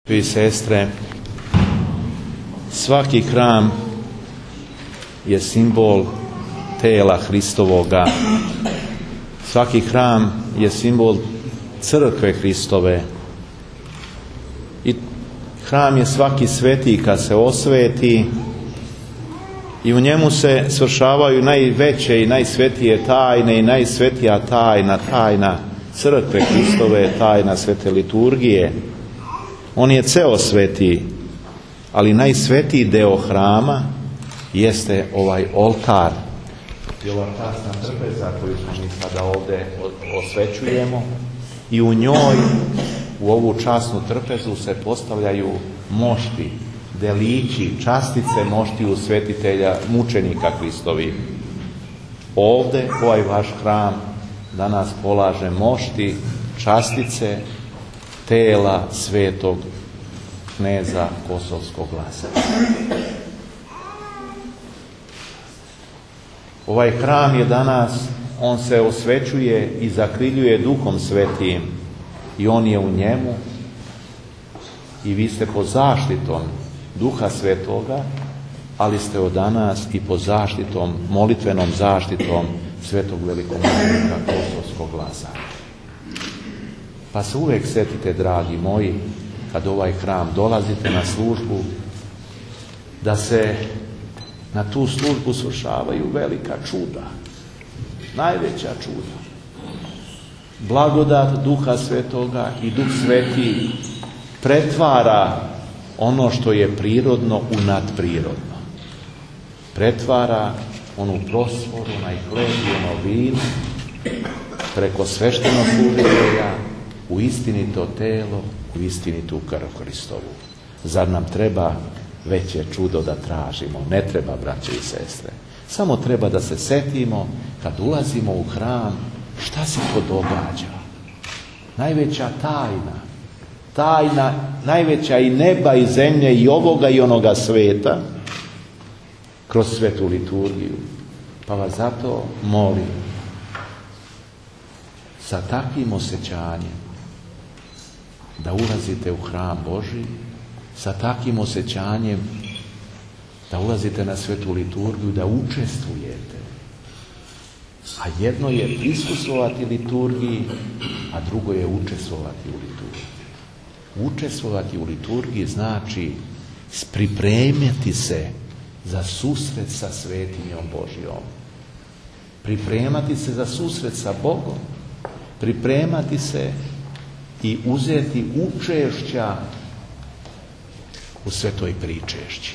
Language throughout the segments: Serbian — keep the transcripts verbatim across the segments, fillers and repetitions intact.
I sestre, svaki hram je simbol tela Hristovoga. Svaki hram je simbol crkve Hristove. I hram je svaki sveti kad se osveti i u njemu se svršavaju najveće i najsvetije tajne i najsvetija tajna, tajna crkve Hristove, tajna svete liturgije. On je ceo sveti, ali najsvetiji deo hrama jeste ovaj oltar. I ova časna trpeza koju smo mi sada ovdje osvećujemo, i u njoj, u ovu časnu trpezu se postavljaju mošti, delići, častice moštiju svetitelja, mučenika Hristovi. Ovdje, ovaj vaš hram danas polaže mošti, častice tela svetog kneza Kosovskog Lazara. Ovaj hram je danas, on se osvećuje i zakriljuje Duhom Svetim i on je u njemu i vi ste pod zaštitom Duha Svetoga, ali ste od danas i pod zaštitom, molitvenom zaštitom svetog velikomučenika Kosovskog Lazara. Pa se uvijek setite, dragi moji, kad ovaj hram dolazite na službu, da se na tu službu svršavaju velika čuda, najveća čuda. Blagodat Duha Svetoga i Duh Sveti pretvara ono što je prirodno u nadprirodno. Pretvara onu prosvoru, onaj hleb i ono vino preko sveštenog služitelja u istinito telo, u istinitu krv Hristovu. Zar nam treba veće čudo da tražimo? Ne treba, braće i sestre. Samo treba da se setimo kad ulazimo u hram šta se to događa. Najveća tajna, tajna najveća i neba i zemlje i ovoga i onoga sveta kroz svetu liturgiju. Pa vas zato molim sa takvim osjećanjem da ulazite u hram Božji, sa takvim osjećanjem da ulazite na svetu liturgiju, da učestvujete. A jedno je prisustvovati liturgiji, a drugo je učestvovati u liturgiji. Učestvovati u liturgiji znači pripremiti se za susret sa svetinjom Božjom. Pripremati se za susret sa Bogom. Pripremati se i uzeti učešća u svetoj pričešći.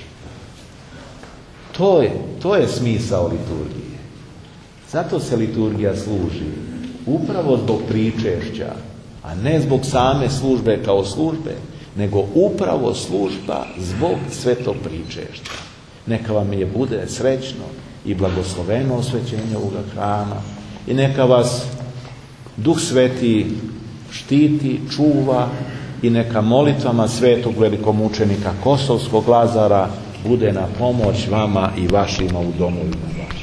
To je, to je smisao liturgije. Zato se liturgija služi upravo zbog pričešća, a ne zbog same službe kao službe, nego upravo služba zbog svetog pričešća. Neka vam je bude srećno i blagosloveno osvećenje ovoga hrama i neka vas Duh Sveti štiti, čuva i neka molitvama svetog velikomučenika Kosovskog Lazara bude na pomoć vama i vašima u domovima vašim.